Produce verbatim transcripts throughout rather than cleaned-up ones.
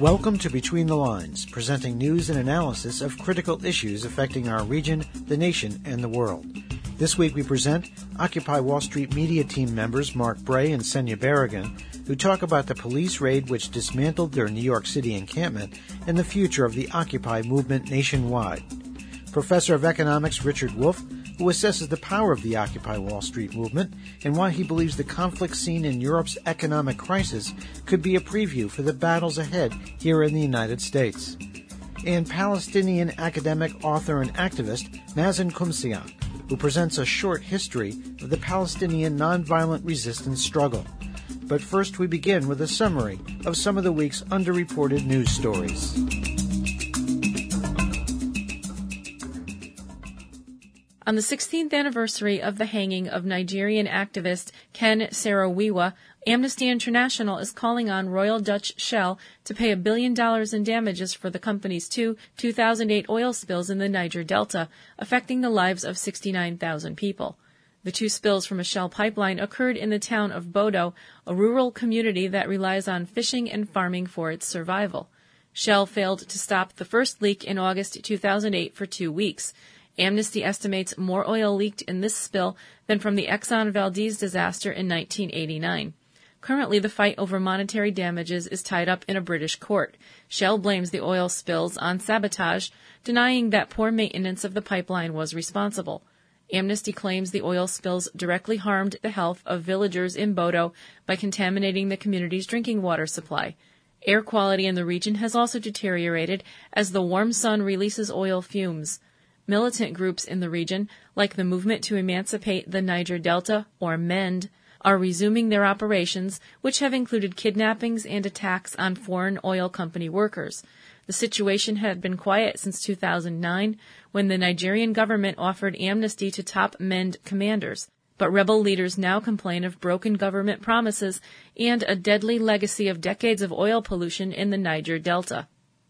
Welcome to Between the Lines, presenting news and analysis of critical issues affecting our region, the nation, and the world. This week we present Occupy Wall Street media team members Mark Bray and Senya Berrigan, who talk about the police raid which dismantled their New York City encampment and the future of the Occupy movement nationwide. Professor of Economics Richard Wolff, who assesses the power of the Occupy Wall Street movement and why he believes the conflict seen in Europe's economic crisis could be a preview for the battles ahead here in the United States. And Palestinian academic, author, and activist Mazen Qumsiyan, who presents a short history of the Palestinian nonviolent resistance struggle. But first we begin with a summary of some of the week's underreported news stories. On the sixteenth anniversary of the hanging of Nigerian activist Ken Saro-Wiwa, Amnesty International is calling on Royal Dutch Shell to pay a billion dollars in damages for the company's two two thousand eight oil spills in the Niger Delta, affecting the lives of sixty-nine thousand people. The two spills from a Shell pipeline occurred in the town of Bodo, a rural community that relies on fishing and farming for its survival. Shell failed to stop the first leak in August two thousand eight for two weeks. Amnesty estimates more oil leaked in this spill than from the Exxon Valdez disaster in nineteen eighty-nine. Currently, the fight over monetary damages is tied up in a British court. Shell blames the oil spills on sabotage, denying that poor maintenance of the pipeline was responsible. Amnesty claims the oil spills directly harmed the health of villagers in Bodo by contaminating the community's drinking water supply. Air quality in the region has also deteriorated as the warm sun releases oil fumes. Militant groups in the region, like the Movement to Emancipate the Niger Delta, or MEND, are resuming their operations, which have included kidnappings and attacks on foreign oil company workers. The situation had been quiet since two thousand nine, when the Nigerian government offered amnesty to top MEND commanders. But rebel leaders now complain of broken government promises and a deadly legacy of decades of oil pollution in the Niger Delta.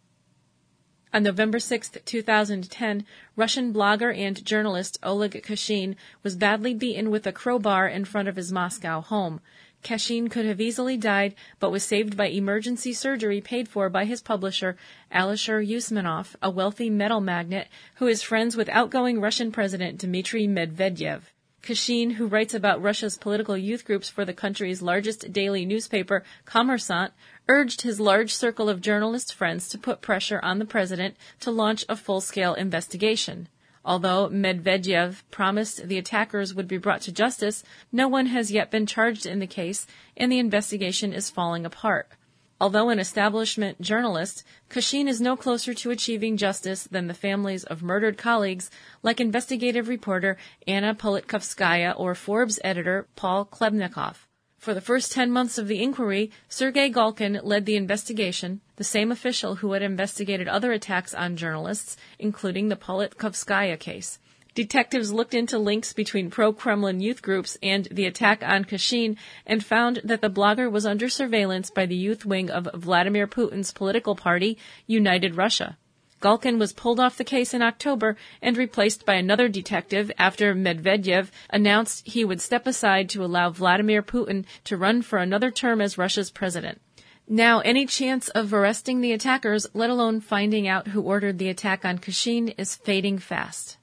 On November sixth, two thousand ten, Russian blogger and journalist Oleg Kashin was badly beaten with a crowbar in front of his Moscow home. Kashin could have easily died, but was saved by emergency surgery paid for by his publisher, Alisher Usmanov, a wealthy metal magnate who is friends with outgoing Russian President Dmitry Medvedev. Kashin, who writes about Russia's political youth groups for the country's largest daily newspaper, Kommersant, urged his large circle of journalist friends to put pressure on the president to launch a full-scale investigation. Although Medvedev promised the attackers would be brought to justice, no one has yet been charged in the case, and the investigation is falling apart. Although an establishment journalist, Kashin is no closer to achieving justice than the families of murdered colleagues like investigative reporter Anna Politkovskaya or Forbes editor Paul Klebnikov. For the first ten months of the inquiry, Sergei Galkin led the investigation, the same official who had investigated other attacks on journalists, including the Politkovskaya case. Detectives looked into links between pro-Kremlin youth groups and the attack on Kashin and found that the blogger was under surveillance by the youth wing of Vladimir Putin's political party, United Russia. Galkin was pulled off the case in October and replaced by another detective after Medvedev announced he would step aside to allow Vladimir Putin to run for another term as Russia's president. Now, any chance of arresting the attackers, let alone finding out who ordered the attack on Kashin, is fading fast.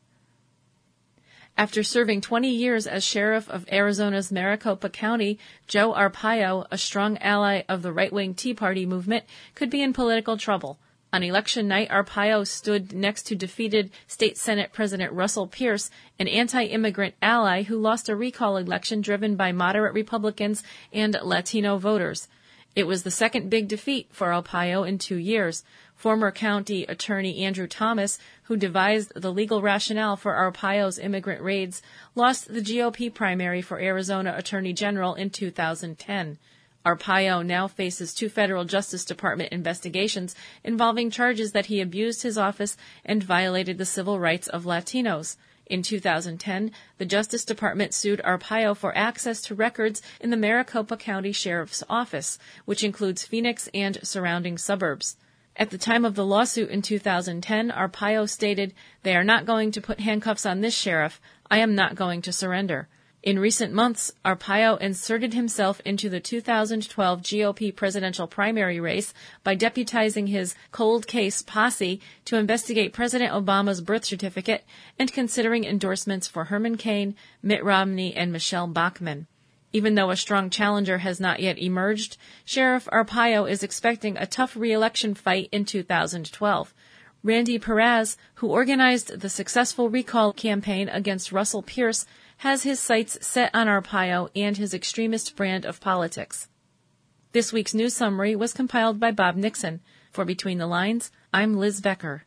After serving twenty years as sheriff of Arizona's Maricopa County, Joe Arpaio, a strong ally of the right-wing Tea Party movement, could be in political trouble. On election night, Arpaio stood next to defeated State Senate President Russell Pierce, an anti-immigrant ally who lost a recall election driven by moderate Republicans and Latino voters. It was the second big defeat for Arpaio in two years. Former county attorney Andrew Thomas, who devised the legal rationale for Arpaio's immigrant raids, lost the G O P primary for Arizona Attorney General in two thousand ten. Arpaio now faces two federal Justice Department investigations involving charges that he abused his office and violated the civil rights of Latinos. In two thousand ten, the Justice Department sued Arpaio for access to records in the Maricopa County Sheriff's Office, which includes Phoenix and surrounding suburbs. At the time of the lawsuit in two thousand ten, Arpaio stated, "They are not going to put handcuffs on this sheriff. I am not going to surrender." In recent months, Arpaio inserted himself into the two thousand twelve G O P presidential primary race by deputizing his cold case posse to investigate President Obama's birth certificate and considering endorsements for Herman Cain, Mitt Romney, and Michelle Bachmann. Even though a strong challenger has not yet emerged, Sheriff Arpaio is expecting a tough re-election fight in two thousand twelve. Randy Perez, who organized the successful recall campaign against Russell Pierce, has his sights set on Arpaio and his extremist brand of politics. This week's news summary was compiled by Bob Nixon. For Between the Lines, I'm Liz Becker.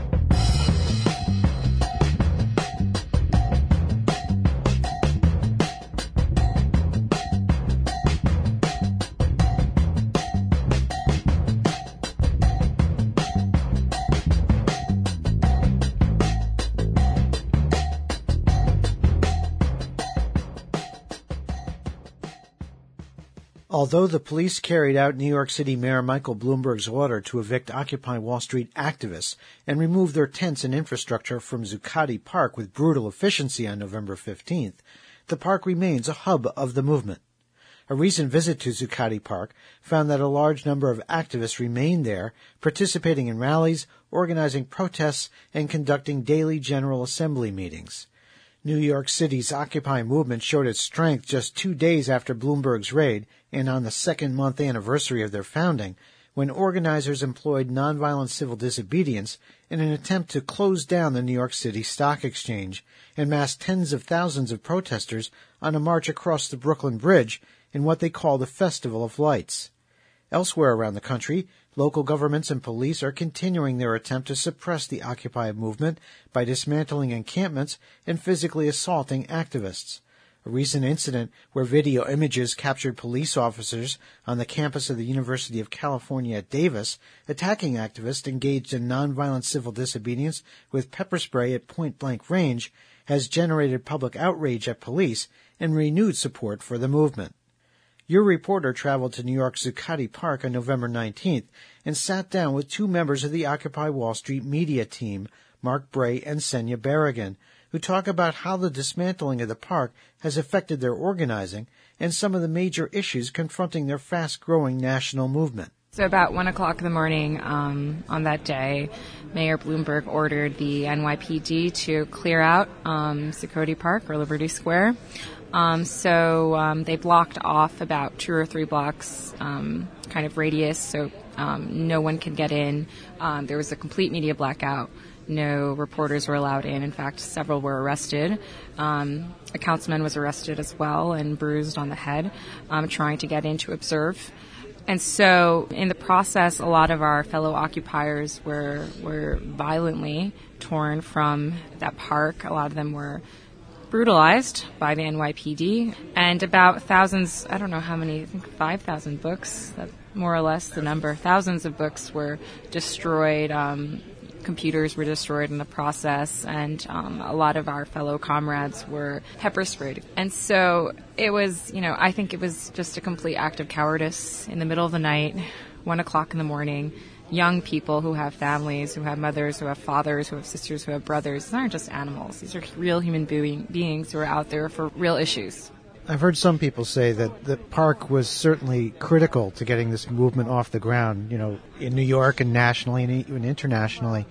Although the police carried out New York City Mayor Michael Bloomberg's order to evict Occupy Wall Street activists and remove their tents and infrastructure from Zuccotti Park with brutal efficiency on November fifteenth, the park remains a hub of the movement. A recent visit to Zuccotti Park found that a large number of activists remained there, participating in rallies, organizing protests, and conducting daily General Assembly meetings. New York City's Occupy movement showed its strength just two days after Bloomberg's raid and on the second-month anniversary of their founding, when organizers employed nonviolent civil disobedience in an attempt to close down the New York City Stock Exchange and massed tens of thousands of protesters on a march across the Brooklyn Bridge in what they call the Festival of Lights. Elsewhere around the country, local governments and police are continuing their attempt to suppress the Occupy movement by dismantling encampments and physically assaulting activists. A recent incident where video images captured police officers on the campus of the University of California at Davis attacking activists engaged in nonviolent civil disobedience with pepper spray at point-blank range has generated public outrage at police and renewed support for the movement. Your reporter traveled to New York's Zuccotti Park on November nineteenth and sat down with two members of the Occupy Wall Street media team, Mark Bray and Senya Berrigan, who talk about how the dismantling of the park has affected their organizing and some of the major issues confronting their fast-growing national movement. So about one o'clock in the morning um, on that day, Mayor Bloomberg ordered the N Y P D to clear out um, Zuccotti Park or Liberty Square. Um, so um, they blocked off about two or three blocks um, kind of radius, so um, no one could get in. Um, there was a complete media blackout. No reporters were allowed in. In fact, several were arrested. Um, a councilman was arrested as well and bruised on the head, um, trying to get in to observe. And so in the process, a lot of our fellow occupiers were were violently torn from that park. A lot of them were brutalized by the N Y P D, and about thousands, I don't know how many, I think five thousand books, that more or less the number, thousands of books were destroyed, um, computers were destroyed in the process, and um, a lot of our fellow comrades were pepper sprayed. And so it was, you know, I think it was just a complete act of cowardice in the middle of the night, one o'clock in the morning. Young people who have families, who have mothers, who have fathers, who have sisters, who have brothers. These aren't just animals. These are real human being, beings who are out there for real issues. I've heard some people say that the park was certainly critical to getting this movement off the ground, you know, in New York and nationally and even internationally.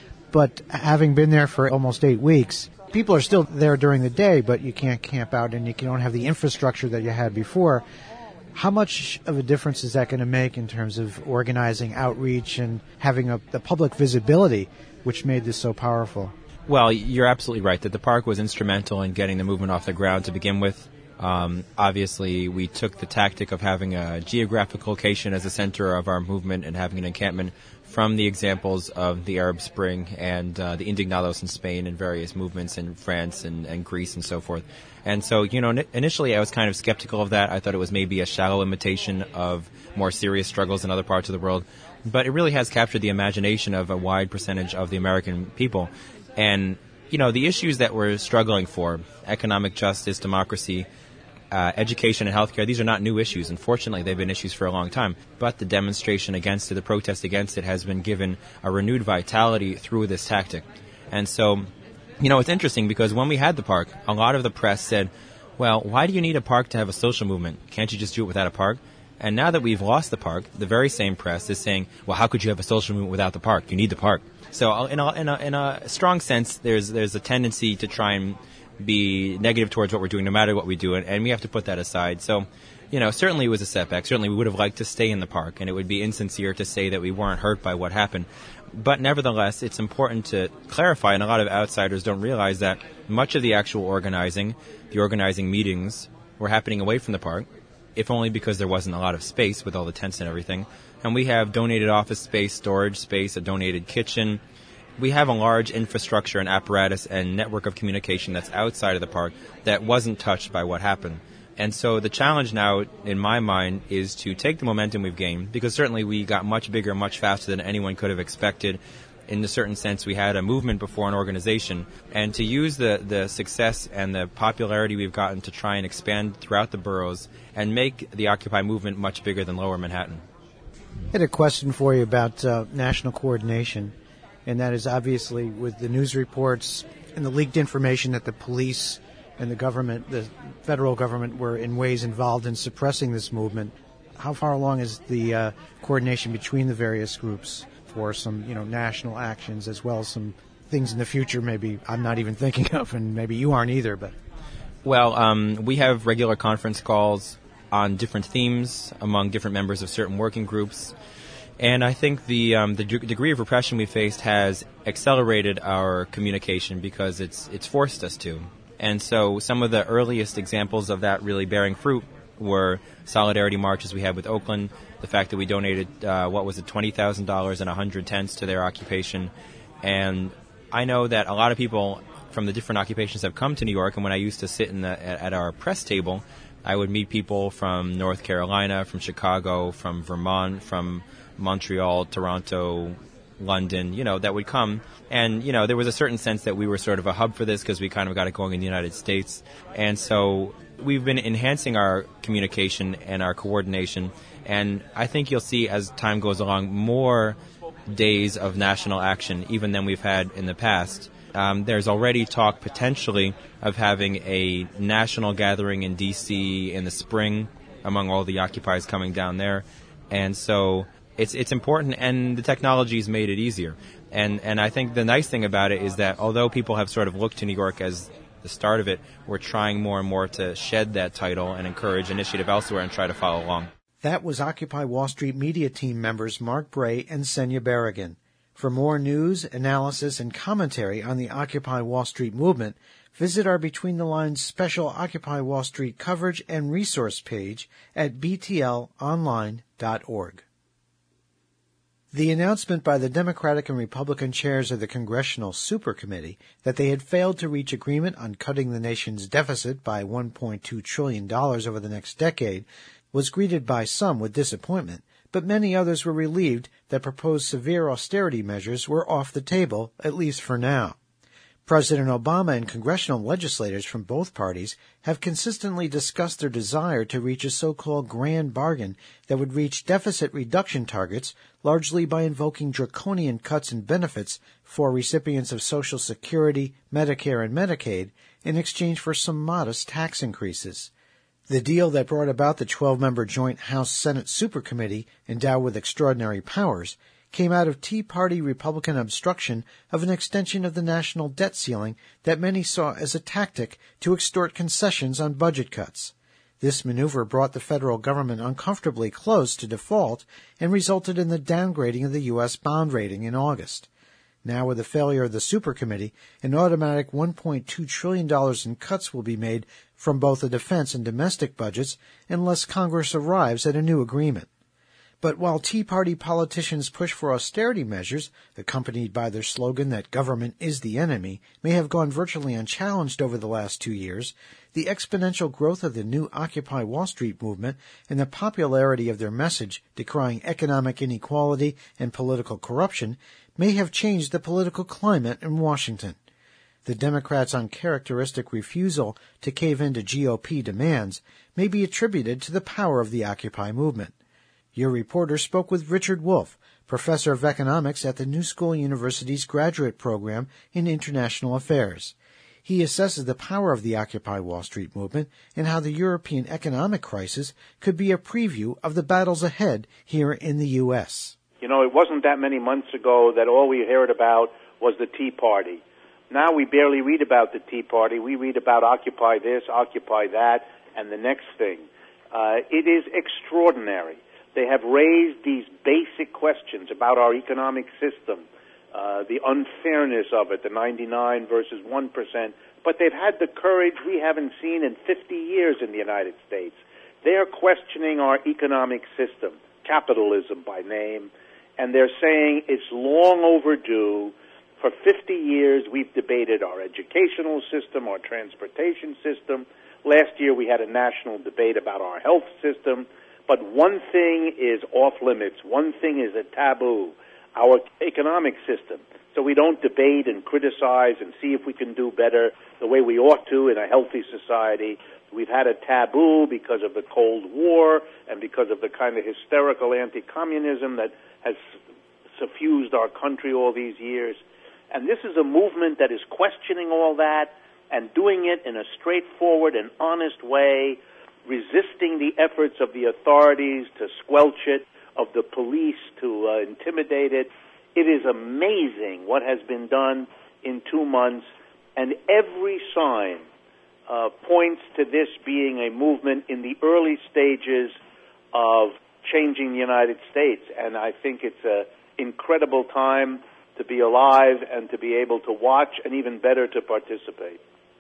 But having been there for almost eight weeks, people are still there during the day, but you can't camp out and you don't have the infrastructure that you had before. How much of a difference is that going to make in terms of organizing outreach and having a, the public visibility, which made this so powerful? Well, you're absolutely right that the park was instrumental in getting the movement off the ground to begin with. Um, obviously, we took the tactic of having a geographic location as a center of our movement and having an encampment from the examples of the Arab Spring and uh, the Indignados in Spain and various movements in France and, and Greece and so forth. And so, you know, initially I was kind of skeptical of that. I thought it was maybe a shallow imitation of more serious struggles in other parts of the world. But it really has captured the imagination of a wide percentage of the American people. And, you know, the issues that we're struggling for, economic justice, democracy, uh, education and healthcare, these are not new issues. Unfortunately, they've been issues for a long time. But the demonstration against it, the protest against it, has been given a renewed vitality through this tactic. And so, you know, it's interesting because when we had the park, a lot of the press said, well, why do you need a park to have a social movement? Can't you just do it without a park? And now that we've lost the park, the very same press is saying, well, how could you have a social movement without the park? You need the park. So in a, in a, in a strong sense, there's there's a tendency to try and be negative towards what we're doing, no matter what we do, and, and we have to put that aside. So, you know, certainly it was a setback. Certainly we would have liked to stay in the park, and it would be insincere to say that we weren't hurt by what happened. But nevertheless, it's important to clarify, and a lot of outsiders don't realize that much of the actual organizing, the organizing meetings, were happening away from the park, if only because there wasn't a lot of space with all the tents and everything. And we have donated office space, storage space, a donated kitchen. We have a large infrastructure and apparatus and network of communication that's outside of the park that wasn't touched by what happened. And so the challenge now, in my mind, is to take the momentum we've gained, because certainly we got much bigger, much faster than anyone could have expected. In a certain sense, we had a movement before an organization, and to use the, the success and the popularity we've gotten to try and expand throughout the boroughs and make the Occupy movement much bigger than Lower Manhattan. I had a question for you about uh, national coordination, and that is obviously with the news reports and the leaked information that the police and the government, the federal government, were in ways involved in suppressing this movement. How far along is the uh, coordination between the various groups for some, you know, national actions, as well as some things in the future maybe I'm not even thinking of, and maybe you aren't either? But Well, um, we have regular conference calls on different themes among different members of certain working groups. And I think the um, the d- degree of repression we faced has accelerated our communication because it's it's forced us to. And so some of the earliest examples of that really bearing fruit were solidarity marches we had with Oakland, the fact that we donated, uh, what was it, twenty thousand dollars and one hundred tents to their occupation. And I know that a lot of people from the different occupations have come to New York, and when I used to sit in the, at, at our press table, I would meet people from North Carolina, from Chicago, from Vermont, from Montreal, Toronto, London, you know, that would come. And, you know, there was a certain sense that we were sort of a hub for this because we kind of got it going in the United States. And so we've been enhancing our communication and our coordination. And I think you'll see as time goes along more days of national action, even than we've had in the past. Um, there's already talk potentially of having a national gathering in D C in the spring among all the occupiers coming down there. And so it's it's important, and the technology's made it easier. And and I think the nice thing about it is that although people have sort of looked to New York as the start of it, we're trying more and more to shed that title and encourage initiative elsewhere and try to follow along. That was Occupy Wall Street media team members Mark Bray and Senya Berrigan. For more news, analysis, and commentary on the Occupy Wall Street movement, visit our Between the Lines special Occupy Wall Street coverage and resource page at b t l online dot org. The announcement by the Democratic and Republican chairs of the Congressional Supercommittee that they had failed to reach agreement on cutting the nation's deficit by one point two trillion dollars over the next decade was greeted by some with disappointment, but many others were relieved that proposed severe austerity measures were off the table, at least for now. President Obama and congressional legislators from both parties have consistently discussed their desire to reach a so-called grand bargain that would reach deficit reduction targets largely by invoking draconian cuts in benefits for recipients of Social Security, Medicare, and Medicaid in exchange for some modest tax increases. The deal that brought about the twelve-member joint House-Senate Supercommittee endowed with extraordinary powers came out of Tea Party Republican obstruction of an extension of the national debt ceiling that many saw as a tactic to extort concessions on budget cuts. This maneuver brought the federal government uncomfortably close to default and resulted in the downgrading of the U S bond rating in August. Now, with the failure of the Supercommittee, an automatic one point two trillion dollars in cuts will be made from both the defense and domestic budgets unless Congress arrives at a new agreement. But while Tea Party politicians push for austerity measures, accompanied by their slogan that government is the enemy, may have gone virtually unchallenged over the last two years, the exponential growth of the new Occupy Wall Street movement and the popularity of their message decrying economic inequality and political corruption may have changed the political climate in Washington. The Democrats' uncharacteristic refusal to cave into G O P demands may be attributed to the power of the Occupy movement. Your reporter spoke with Richard Wolff, professor of economics at the New School University's graduate program in international affairs. He assesses the power of the Occupy Wall Street movement and how the European economic crisis could be a preview of the battles ahead here in the U S. You know, it wasn't that many months ago that all we heard about was the Tea Party. Now we barely read about the Tea Party. We read about Occupy this, Occupy that, and the next thing. Uh, it is extraordinary. They have raised these basic questions about our economic system, uh, the unfairness of it, the ninety-nine versus one percent, but they've had the courage we haven't seen in fifty years in the United States. They're questioning our economic system, capitalism by name, and they're saying it's long overdue. For fifty years, we've debated our educational system, our transportation system. Last year, we had a national debate about our health system. But one thing is off limits. One thing is a taboo, our economic system. So we don't debate and criticize and see if we can do better the way we ought to in a healthy society. We've had a taboo because of the Cold War and because of the kind of hysterical anti-communism that has suffused our country all these years. And this is a movement that is questioning all that and doing it in a straightforward and honest way, resisting the efforts of the authorities to squelch it, of the police to uh, intimidate it. It is amazing what has been done in two months, and every sign uh, points to this being a movement in the early stages of changing the United States. And I think it's an incredible time to be alive and to be able to watch, and even better, to participate.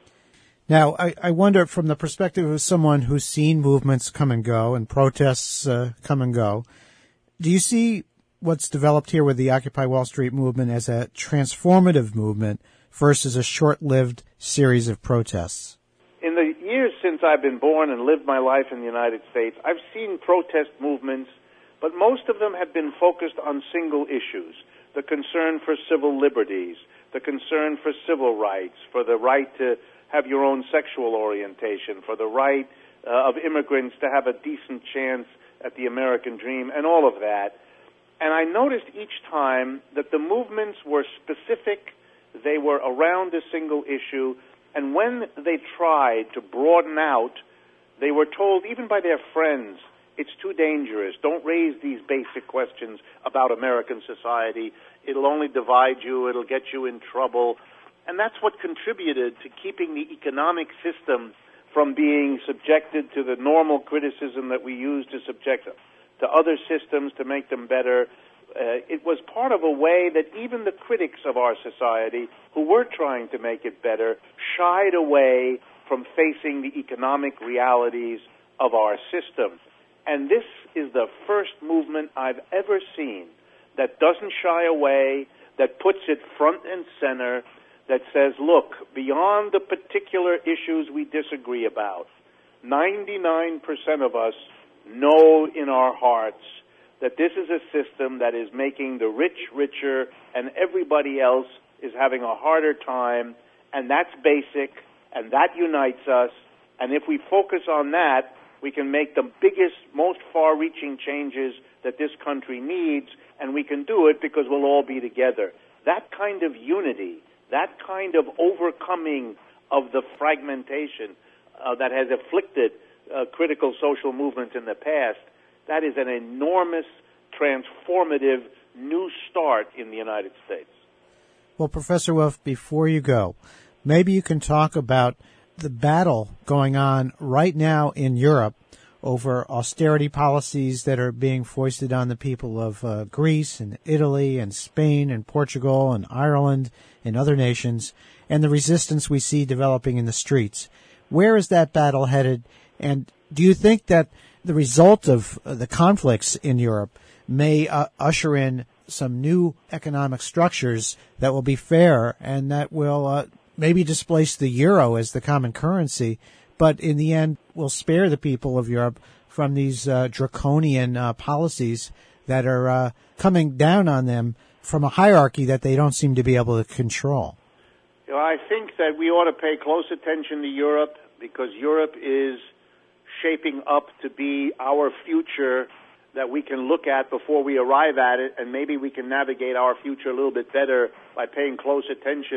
Now, I, I wonder, from the perspective of someone who's seen movements come and go and protests uh, come and go, do you see what's developed here with the Occupy Wall Street movement as a transformative movement versus a short-lived series of protests? In the years since I've been born and lived my life in the United States, I've seen protest movements, but most of them have been focused on single issues: the concern for civil liberties, the concern for civil rights, for the right to have your own sexual orientation, for the right uh, of immigrants to have a decent chance at the American dream, and all of that. And I noticed each time that the movements were specific, they were around a single issue, and when they tried to broaden out, they were told, even by their friends, it's too dangerous. Don't raise these basic questions about American society. It'll only divide you. It'll get you in trouble. And that's what contributed to keeping the economic system from being subjected to the normal criticism that we use to subject to other systems to make them better. Uh, it was part of a way that even the critics of our society, who were trying to make it better, shied away from facing the economic realities of our system. And this is the first movement I've ever seen that doesn't shy away, that puts it front and center, that says, look, beyond the particular issues we disagree about, ninety-nine percent of us know in our hearts that this is a system that is making the rich richer and everybody else is having a harder time, and that's basic, and that unites us. And if we focus on that, we can make the biggest, most far-reaching changes that this country needs, and we can do it because we'll all be together. That kind of unity, that kind of overcoming of the fragmentation uh, that has afflicted uh, critical social movements in the past, that is an enormous, transformative new start in the United States. Well, Professor Wolff, before you go, maybe you can talk about the battle going on right now in Europe over austerity policies that are being foisted on the people of uh, Greece and Italy and Spain and Portugal and Ireland and other nations, and the resistance we see developing in the streets. Where is that battle headed? And do you think that the result of uh, the conflicts in Europe may uh, usher in some new economic structures that will be fair and that will uh, maybe displace the euro as the common currency, but in the end will spare the people of Europe from these uh, draconian uh, policies that are uh, coming down on them from a hierarchy that they don't seem to be able to control? You know, I think that we ought to pay close attention to Europe, because Europe is shaping up to be our future that we can look at before we arrive at it, and maybe we can navigate our future a little bit better by paying close attention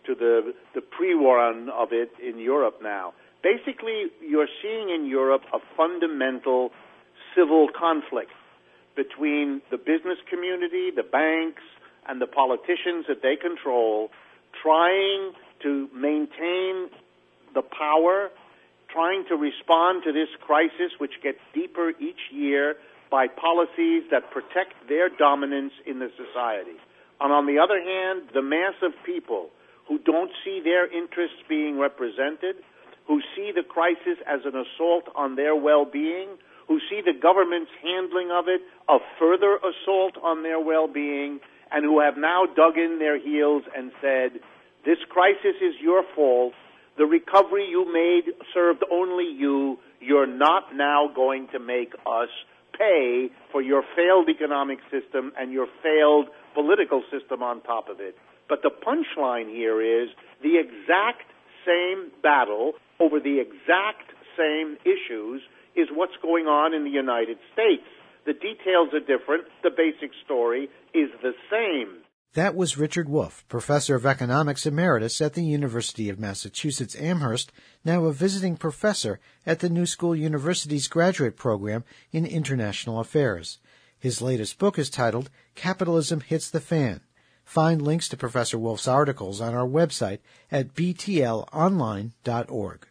to the, the pre-war on, of it in Europe now. Basically, you're seeing in Europe a fundamental civil conflict between the business community, the banks, and the politicians that they control, trying to maintain the power, trying to respond to this crisis, which gets deeper each year, by policies that protect their dominance in the society. And on the other hand, the mass of people who don't see their interests being represented, who see the crisis as an assault on their well-being, who see the government's handling of it a further assault on their well-being, and who have now dug in their heels and said, this crisis is your fault. The recovery you made served only you. You're not now going to make us pay for your failed economic system and your failed political system on top of it. But the punchline here is the exact same battle over the exact same issues is what's going on in the United States. The details are different. The basic story is the same. That was Richard Wolff, Professor of Economics Emeritus at the University of Massachusetts Amherst, now a visiting professor at the New School University's graduate program in International Affairs. His latest book is titled Capitalism Hits the Fan. Find links to Professor Wolff's articles on our website at b t l online dot org.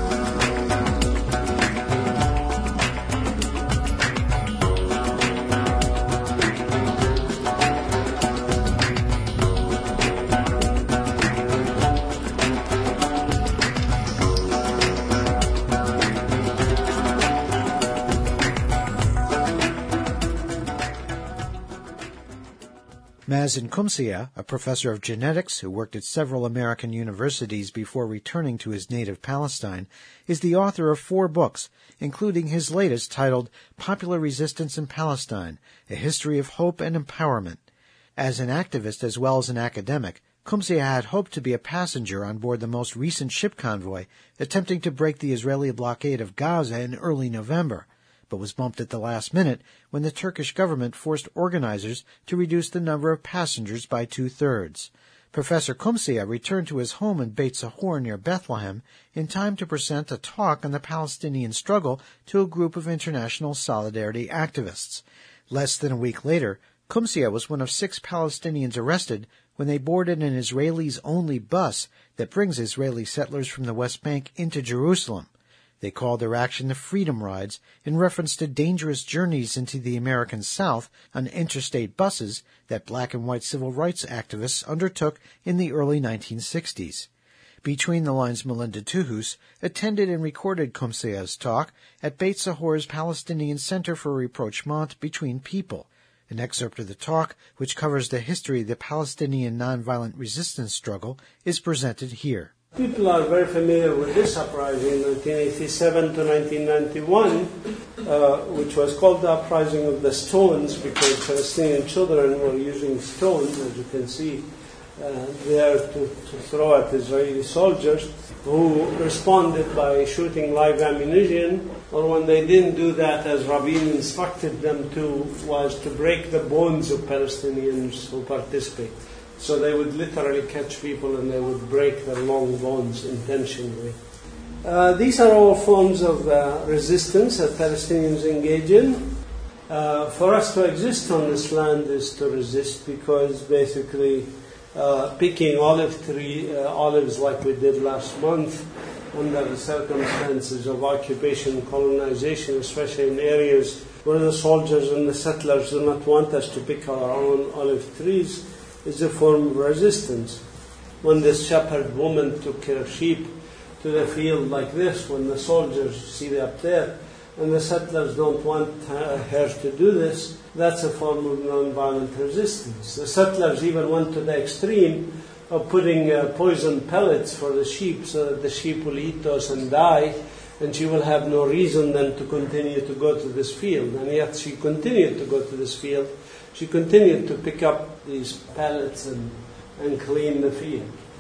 Mazen Qumsiyeh, a professor of genetics who worked at several American universities before returning to his native Palestine, is the author of four books, including his latest titled Popular Resistance in Palestine, A History of Hope and Empowerment. As an activist as well as an academic, Qumsiyeh had hoped to be a passenger on board the most recent ship convoy attempting to break the Israeli blockade of Gaza in early November, but was bumped at the last minute when the Turkish government forced organizers to reduce the number of passengers by two-thirds. Professor Qumsiyeh returned to his home in Beit Sahor near Bethlehem in time to present a talk on the Palestinian struggle to a group of international solidarity activists. Less than a week later, Qumsiyeh was one of six Palestinians arrested when they boarded an Israelis-only bus that brings Israeli settlers from the West Bank into Jerusalem. They called their action the Freedom Rides in reference to dangerous journeys into the American South on interstate buses that black and white civil rights activists undertook in the early nineteen sixties. Between the Lines Melinda Tuhus attended and recorded Qumsiyeh's talk at Beit Sahor's Palestinian Center for Rapprochement Between People. An excerpt of the talk, which covers the history of the Palestinian nonviolent resistance struggle, is presented here. People are very familiar with this uprising in nineteen eighty-seven to nineteen ninety-one, uh, which was called the Uprising of the Stones because Palestinian children were using stones, as you can see, uh, there to, to throw at Israeli soldiers, who responded by shooting live ammunition, or when they didn't do that, as Rabin instructed them to, was to break the bones of Palestinians who participate. So they would literally catch people and they would break their long bones intentionally. Uh, these are all forms of uh, resistance that Palestinians engage in. Uh, for us to exist on this land is to resist because basically uh, picking olive tree, uh, olives like we did last month under the circumstances of occupation and colonization, especially in areas where the soldiers and the settlers do not want us to pick our own olive trees, is a form of resistance. When this shepherd woman took her sheep to the field like this, when the soldiers see they up there, and the settlers don't want her to do this, that's a form of nonviolent resistance. The settlers even went to the extreme of putting uh, poison pellets for the sheep so that the sheep will eat those and die, and she will have no reason then to continue to go to this field. And yet she continued to go to this field. She continued to pick up these pellets and, and clean the field.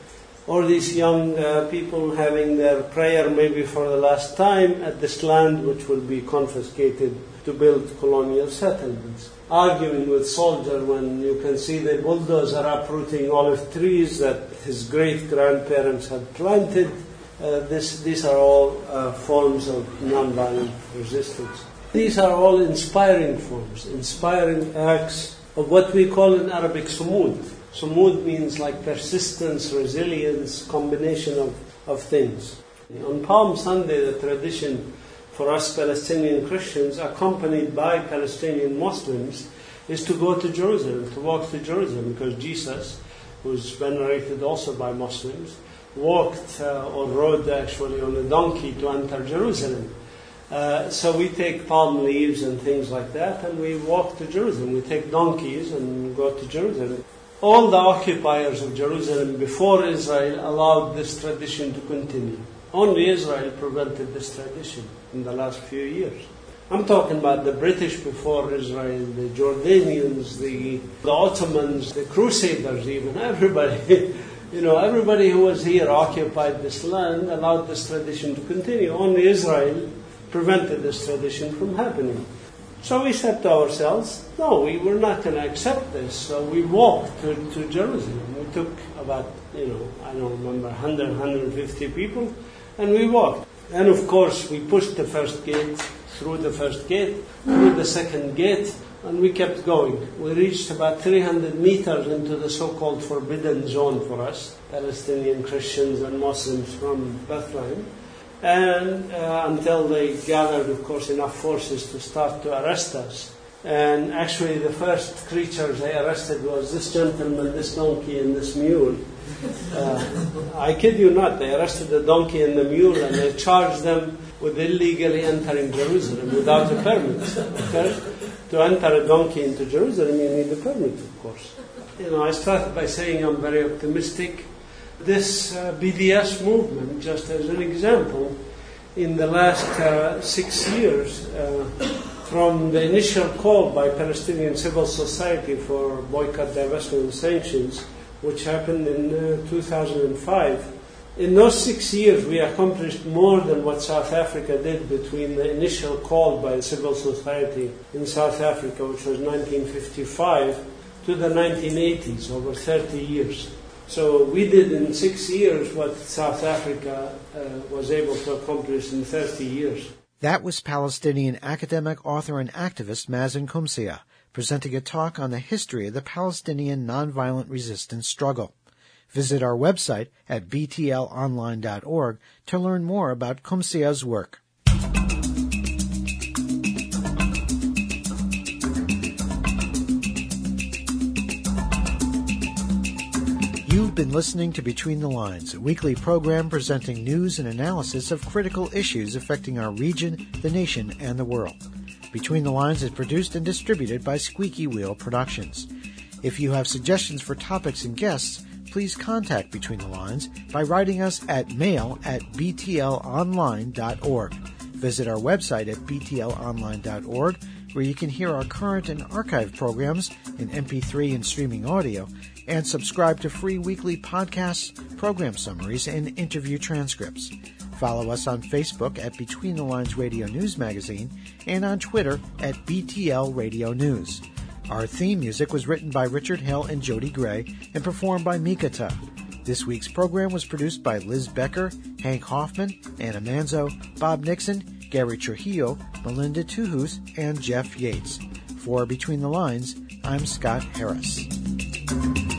or these young uh, people having their prayer maybe for the last time at this land which will be confiscated to build colonial settlements. Arguing with soldier when you can see the bulldozer uprooting olive trees that his great-grandparents had planted. Uh, this, these are all uh, forms of nonviolent resistance. These are all inspiring forms, inspiring acts of what we call in Arabic sumud. Sumud means like persistence, resilience, combination of, of things. On Palm Sunday, the tradition for us Palestinian Christians, accompanied by Palestinian Muslims, is to go to Jerusalem, to walk to Jerusalem, because Jesus, who's venerated also by Muslims, walked uh, or rode actually on a donkey to enter Jerusalem. Uh, so we take palm leaves and things like that, and we walk to Jerusalem. We take donkeys and go to Jerusalem. All the occupiers of Jerusalem before Israel allowed this tradition to continue. Only Israel prevented this tradition in the last few years. I'm talking about the British before Israel, the Jordanians, the, the Ottomans, the Crusaders even, everybody. You know, everybody who was here occupied this land, allowed this tradition to continue. Only Israel prevented this tradition from happening. So we said to ourselves, no, we were not going to accept this. So we walked to, to Jerusalem. We took about, you know, I don't remember, one hundred, one hundred fifty people, and we walked. And of course, we pushed the first gate, through the first gate, through the second gate, and we kept going. We reached about three hundred meters into the so-called forbidden zone for us, Palestinian Christians and Muslims from Bethlehem. And uh, until they gathered, of course, enough forces to start to arrest us. And actually the first creatures they arrested was this gentleman, this donkey, and this mule. Uh, I kid you not, they arrested the donkey and the mule, and they charged them with illegally entering Jerusalem without a permit. Okay? To enter a donkey into Jerusalem, you need a permit, of course. You know, I started by saying I'm very optimistic. This uh, B D S movement, just as an example, in the last uh, six years, uh, from the initial call by Palestinian civil society for boycott, divestment, and sanctions, which happened in uh, two thousand five, in those six years we accomplished more than what South Africa did between the initial call by civil society in South Africa, which was nineteen fifty-five, to the nineteen eighties, over thirty years. So we did in six years what South Africa uh, was able to accomplish in thirty years. That was Palestinian academic, author, and activist Mazen Qumsiyeh, presenting a talk on the history of the Palestinian nonviolent resistance struggle. Visit our website at b t l online dot org to learn more about Qumsiyeh's work. You've been listening to Between the Lines, a weekly program presenting news and analysis of critical issues affecting our region, the nation, and the world. Between the Lines is produced and distributed by Squeaky Wheel Productions. If you have suggestions for topics and guests, please contact Between the Lines by writing us at mail at b t l online dot org. Visit our website at b t l online dot org, where you can hear our current and archived programs in M P three and streaming audio, and subscribe to free weekly podcasts, program summaries, and interview transcripts. Follow us on Facebook at Between the Lines Radio News Magazine and on Twitter at B T L Radio News. Our theme music was written by Richard Hill and Jody Gray and performed by Mikata. This week's program was produced by Liz Becker, Hank Hoffman, Anna Manzo, Bob Nixon, Gary Trujillo, Melinda Tuhus, and Jeff Yates. For Between the Lines, I'm Scott Harris.